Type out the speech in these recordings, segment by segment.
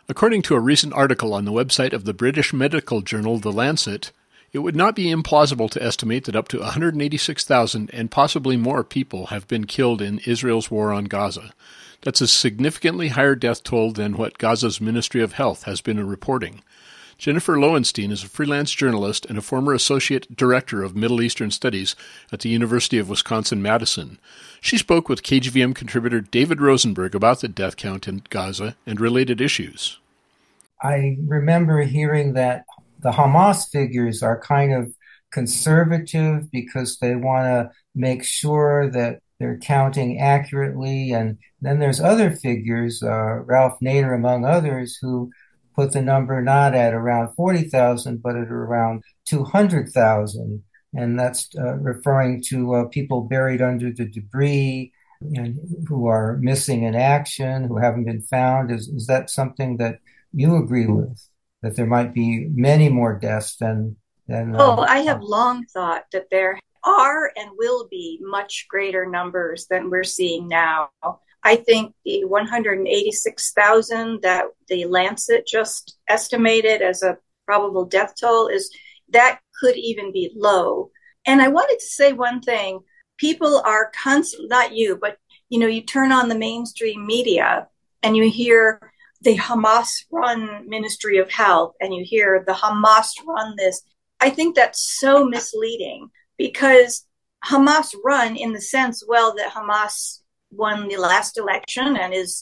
According to a recent article on the website of the British medical journal The Lancet, it would not be implausible to estimate that up to 186,000 and possibly more people have been killed in Israel's war on Gaza. That's a significantly higher death toll than what Gaza's Ministry of Health has been reporting. Jennifer Lowenstein is a freelance journalist and a former associate director of Middle Eastern Studies at the University of Wisconsin-Madison. She spoke with KGVM contributor David Rosenberg about the death count in Gaza and related issues. I remember hearing that the Hamas figures are kind of conservative because they want to make sure that they're counting accurately. And then there's other figures, Ralph Nader among others, who put the number not at around 40,000, but at around 200,000. And that's referring to people buried under the debris and who are missing in action, who haven't been found. Is that something that you agree with, that there might be many more deaths than I have long thought that there are and will be much greater numbers than we're seeing now. I think the 186,000 that the Lancet just estimated as a probable death toll that could even be low. And I wanted to say one thing. People are constantly, not you, but you turn on the mainstream media and you hear the Hamas-run Ministry of Health and you hear the Hamas-run this. I think that's so misleading because Hamas run in the sense, that Hamas won the last election and is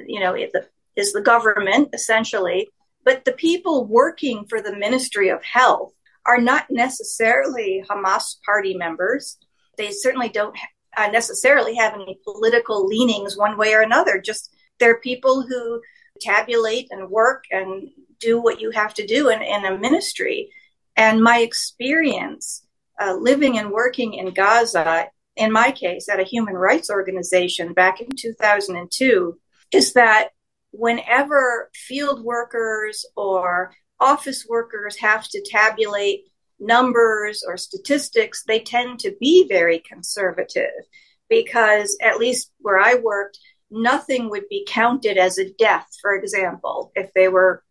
the government essentially. But the people working for the Ministry of Health are not necessarily Hamas party members. They certainly don't necessarily have any political leanings one way or another. Just they're people who tabulate and work and do what you have to do in a ministry. And my experience living and working in Gaza, in my case, at a human rights organization back in 2002, is that whenever field workers or office workers have to tabulate numbers or statistics, they tend to be very conservative because, at least where I worked, nothing would be counted as a death, for example, if they were,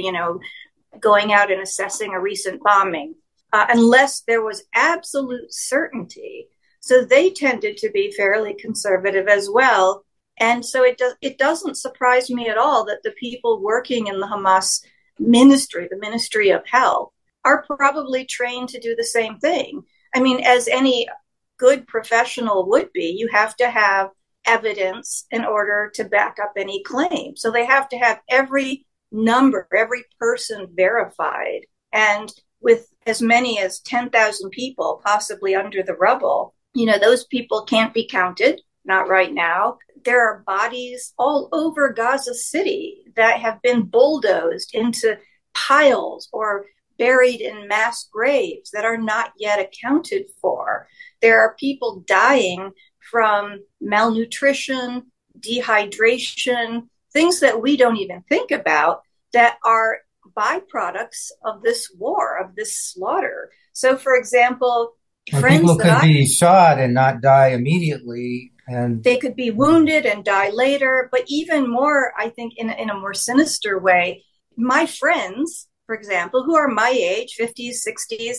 going out and assessing a recent bombing, unless there was absolute certainty. So they tended to be fairly conservative as well. And so it doesn't surprise me at all that the people working in the Hamas ministry, the Ministry of Health, are probably trained to do the same thing. I mean, as any good professional would be, you have to have evidence in order to back up any claim. So they have to have every number, every person verified. And with as many as 10,000 people possibly under the rubble, those people can't be counted, not right now. There are bodies all over Gaza City that have been bulldozed into piles or buried in mass graves that are not yet accounted for. There are people dying from malnutrition, dehydration, things that we don't even think about that are byproducts of this war, of this slaughter. So, for example, people could be shot and not die immediately, and they could be wounded and die later. But even more, I think, in a more sinister way, my friends, for example, who are my age, 50s, 60s,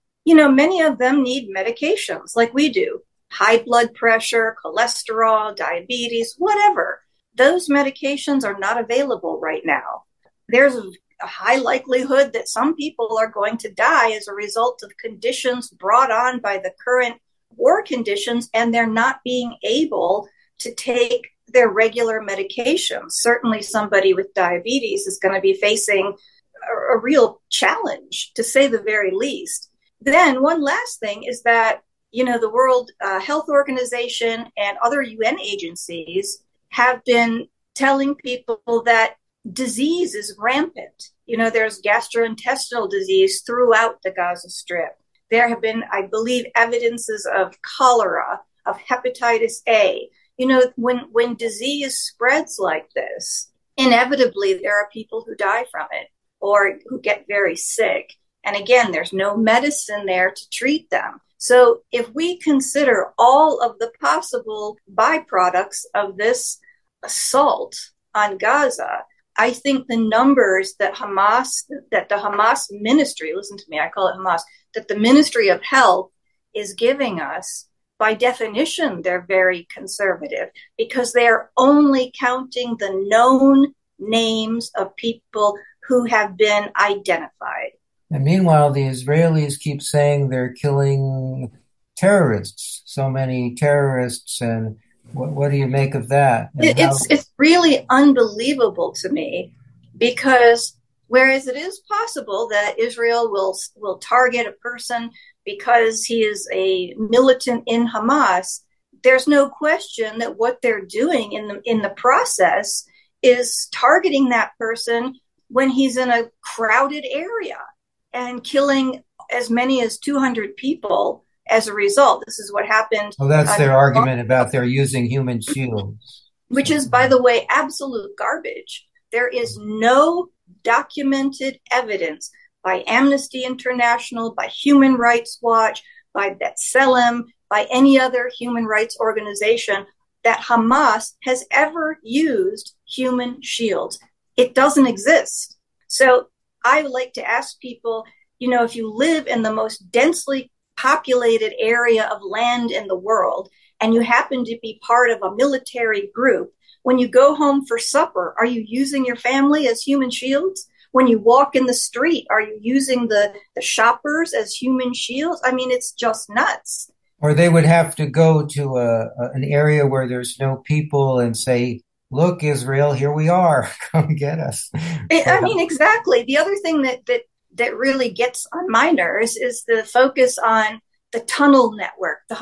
many of them need medications like we do. High blood pressure, cholesterol, diabetes, whatever. Those medications are not available right now. There's a high likelihood that some people are going to die as a result of conditions brought on by the current war conditions, and they're not being able to take their regular medications. Certainly somebody with diabetes is going to be facing a real challenge, to say the very least. Then one last thing is that the World Health Organization and other UN agencies have been telling people that disease is rampant. There's gastrointestinal disease throughout the Gaza Strip. There have been, I believe, evidences of cholera, of hepatitis A. When disease spreads like this, inevitably there are people who die from it or who get very sick. And again, there's no medicine there to treat them. So if we consider all of the possible byproducts of this assault on Gaza, I think the numbers that the Hamas ministry, listen to me, I call it Hamas, that the Ministry of Health is giving us, by definition, they're very conservative because they're only counting the known names of people who have been identified. And meanwhile, the Israelis keep saying they're killing terrorists, so many terrorists, and what do you make of that? It's really unbelievable to me because whereas it is possible that Israel will target a person because he is a militant in Hamas, there's no question that what they're doing in the process is targeting that person when he's in a crowded area and killing as many as 200 people as a result. This is what happened. Well, that's their argument about they're using human shields. Which is, by the way, absolute garbage. There is no documented evidence by Amnesty International, by Human Rights Watch, by B'Tselem, by any other human rights organization that Hamas has ever used human shields. It doesn't exist. So I would like to ask people, if you live in the most densely populated area of land in the world, and you happen to be part of a military group, when you go home for supper, are you using your family as human shields? When you walk in the street, are you using the shoppers as human shields? I mean, it's just nuts. Or they would have to go to an area where there's no people and say, look, Israel, here we are. Come get us. I mean, exactly. The other thing that really gets on my nerves is the focus on the tunnel network. The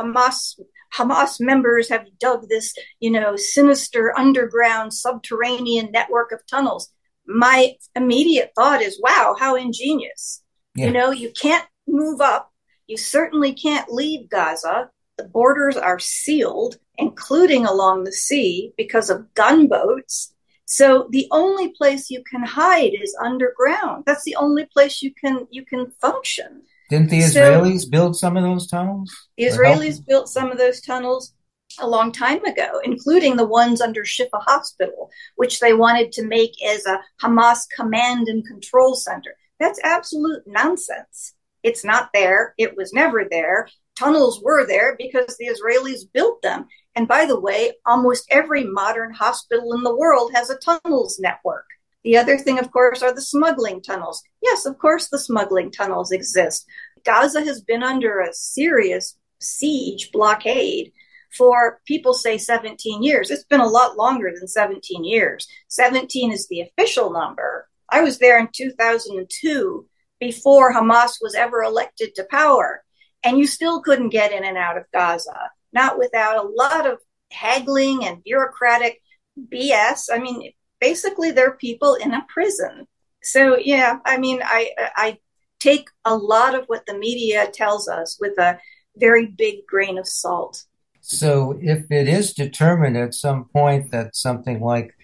Hamas members have dug this, sinister underground subterranean network of tunnels. My immediate thought is, wow, how ingenious. Yeah. You can't move up. You certainly can't leave Gaza. The borders are sealed, including along the sea, because of gunboats. So the only place you can hide is underground. That's the only place you can function. Didn't the Israelis build some of those tunnels? The Israelis built some of those tunnels a long time ago, including the ones under Shifa Hospital, which they wanted to make as a Hamas command and control center. That's absolute nonsense. It's not there. It was never there. Tunnels were there because the Israelis built them. And by the way, almost every modern hospital in the world has a tunnels network. The other thing, of course, are the smuggling tunnels. Yes, of course, the smuggling tunnels exist. Gaza has been under a serious siege blockade for, people say, 17 years. It's been a lot longer than 17 years. 17 is the official number. I was there in 2002 before Hamas was ever elected to power. And you still couldn't get in and out of Gaza, not without a lot of haggling and bureaucratic BS. I mean, basically, they're people in a prison. So, yeah, I mean, I take a lot of what the media tells us with a very big grain of salt. So if it is determined at some point that something like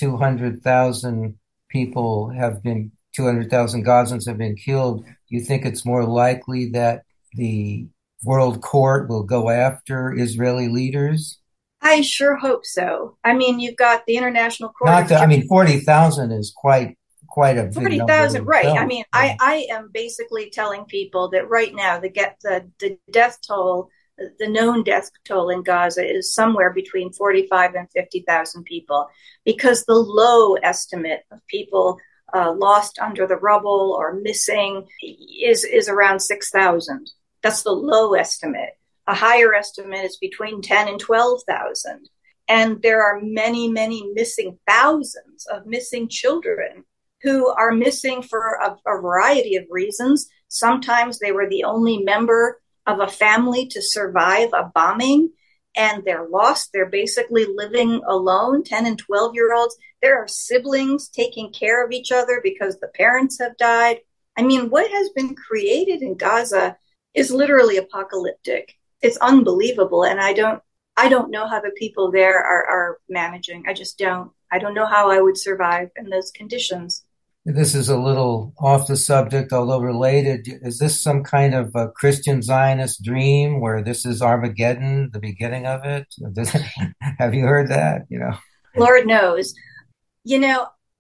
200,000 people 200,000 Gazans have been killed, do you think it's more likely that the World Court will go after Israeli leaders? I sure hope so. I mean, you've got the International Court. 40,000 is quite a big 40,000, right. I mean, I am basically telling people that right now the death toll, the known death toll in Gaza is somewhere between 45 and 50,000 people, because the low estimate of people lost under the rubble or missing is around 6,000. That's the low estimate. A higher estimate is between 10 and 12,000. And there are many, many thousands of missing children who are missing for a variety of reasons. Sometimes they were the only member of a family to survive a bombing, and they're lost. They're basically living alone, 10 and 12-year-olds. There are siblings taking care of each other because the parents have died. I mean, what has been created in Gaza is literally apocalyptic. It's unbelievable. And I don't know how the people there are managing. I just don't. I don't know how I would survive in those conditions. This is a little off the subject, although related. Is this some kind of a Christian Zionist dream where this is Armageddon, the beginning of it? Have you heard that? Lord knows.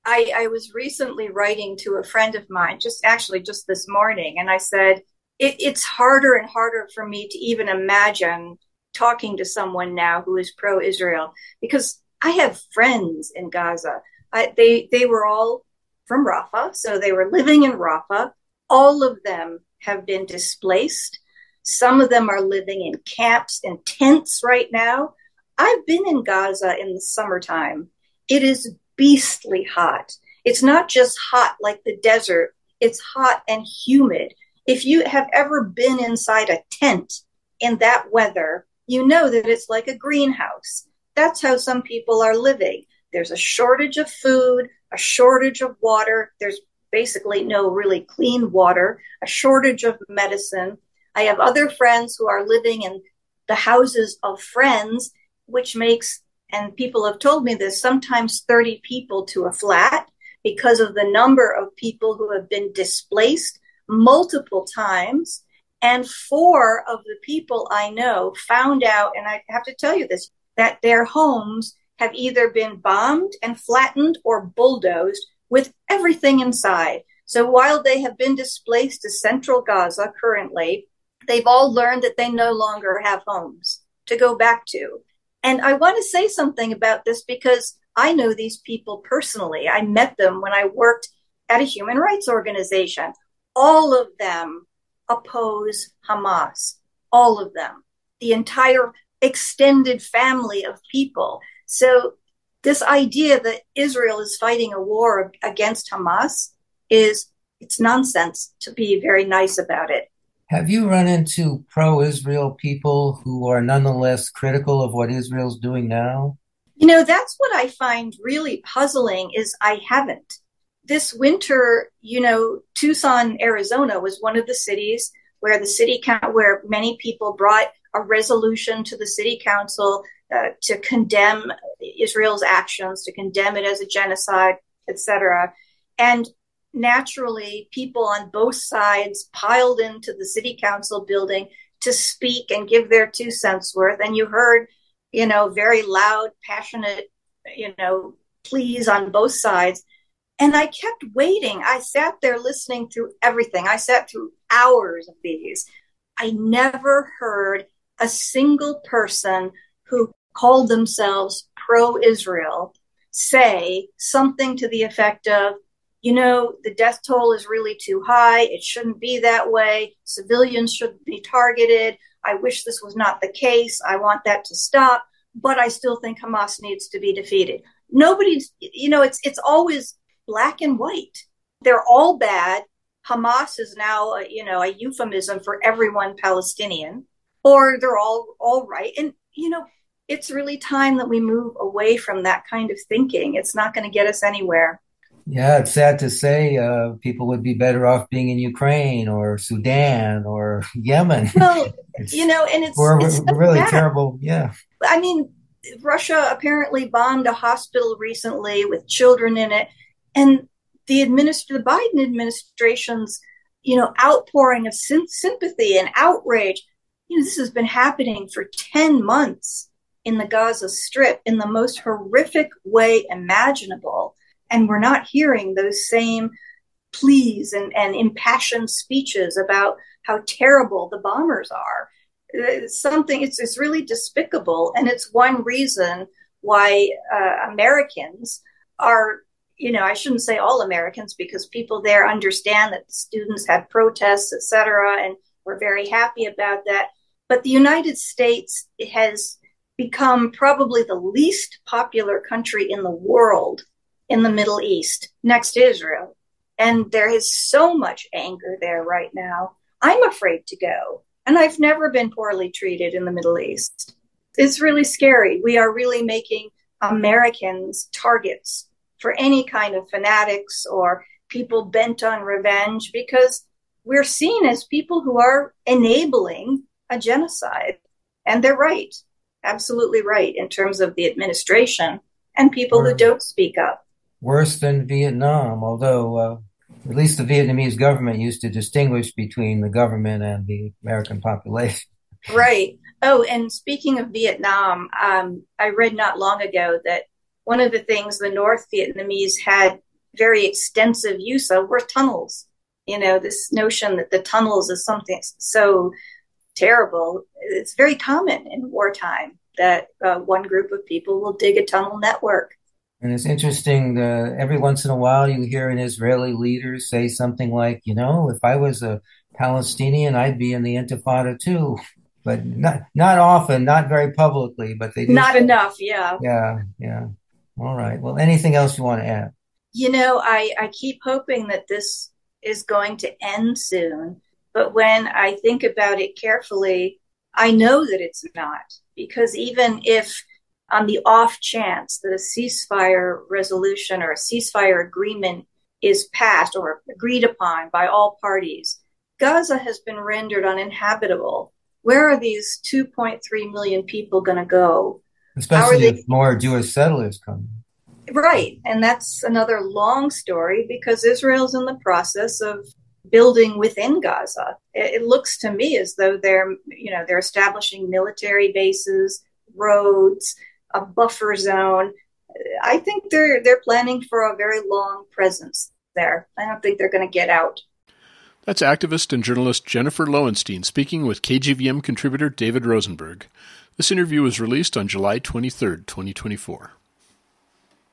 I was recently writing to a friend of mine, just this morning, and I said, it's harder and harder for me to even imagine talking to someone now who is pro-Israel because I have friends in Gaza. They were all from Rafah, so they were living in Rafah. All of them have been displaced. Some of them are living in camps and tents right now. I've been in Gaza in the summertime. It is beastly hot. It's not just hot like the desert, it's hot and humid. If you have ever been inside a tent in that weather, you know that it's like a greenhouse. That's how some people are living. There's a shortage of food, a shortage of water. There's basically no really clean water, a shortage of medicine. I have other friends who are living in the houses of friends, which makes, and people have told me this, sometimes 30 people to a flat because of the number of people who have been displaced multiple times. And 4 of the people I know found out, and I have to tell you this, that their homes have either been bombed and flattened or bulldozed with everything inside. So while they have been displaced to central Gaza currently, they've all learned that they no longer have homes to go back to. And I want to say something about this because I know these people personally. I met them when I worked at a human rights organization. All of them oppose Hamas. All of them. The entire extended family of people. So this idea that Israel is fighting a war against Hamas it's nonsense, to be very nice about it. Have you run into pro-Israel people who are nonetheless critical of what Israel's doing now? That's what I find really puzzling is I haven't. This winter, Tucson, Arizona was one of the cities where where many people brought a resolution to the city council to condemn Israel's actions, to condemn it as a genocide, etc. And naturally, people on both sides piled into the city council building to speak and give their 2 cents worth. And you heard, very loud, passionate, pleas on both sides. And I kept waiting. I sat there listening through everything. I sat through hours of these. I never heard a single person who called themselves pro-Israel say something to the effect of, the death toll is really too high. It shouldn't be that way. Civilians shouldn't be targeted. I wish this was not the case. I want that to stop. But I still think Hamas needs to be defeated. Nobody's, it's always black and white. They're all bad. Hamas is now, a euphemism for everyone Palestinian, or they're all right. And, it's really time that we move away from that kind of thinking. It's not going to get us anywhere. Yeah, it's sad to say people would be better off being in Ukraine or Sudan or Yemen. Well, and it's so really bad. Terrible. Yeah. I mean, Russia apparently bombed a hospital recently with children in it. And the Biden administration's, outpouring of sympathy and outrage, this has been happening for 10 months in the Gaza Strip in the most horrific way imaginable. And we're not hearing those same pleas and impassioned speeches about how terrible the bombers are. It's really despicable. And it's one reason why Americans are, I shouldn't say all Americans because people there understand that the students had protests, et cetera, and we're very happy about that. But the United States has become probably the least popular country in the world in the Middle East, next to Israel. And there is so much anger there right now. I'm afraid to go. And I've never been poorly treated in the Middle East. It's really scary. We are really making Americans targets for any kind of fanatics or people bent on revenge because we're seen as people who are enabling a genocide. And they're right, absolutely right, in terms of the administration and people who don't speak up. Worse than Vietnam, although at least the Vietnamese government used to distinguish between the government and the American population. Right. Oh, and speaking of Vietnam, I read not long ago that one of the things the North Vietnamese had very extensive use of were tunnels. This notion that the tunnels is something so terrible. It's very common in wartime that one group of people will dig a tunnel network. And it's interesting, every once in a while you hear an Israeli leader say something like, if I was a Palestinian, I'd be in the Intifada too. But not often, not very publicly, but they do. Not enough, yeah. Yeah. All right. Well, anything else you want to add? I keep hoping that this is going to end soon. But when I think about it carefully, I know that it's not. Because even if on the off chance that a ceasefire resolution or a ceasefire agreement is passed or agreed upon by all parties, Gaza has been rendered uninhabitable. Where are these 2.3 million people going to go? Especially if more Jewish settlers come. Right. And that's another long story because Israel's in the process of building within Gaza. It looks to me as though they're establishing military bases, roads, a buffer zone. I think they're planning for a very long presence there. I don't think they're going to get out. That's activist and journalist Jennifer Lowenstein speaking with KGVM contributor David Rosenberg. This interview was released on July 23, 2024.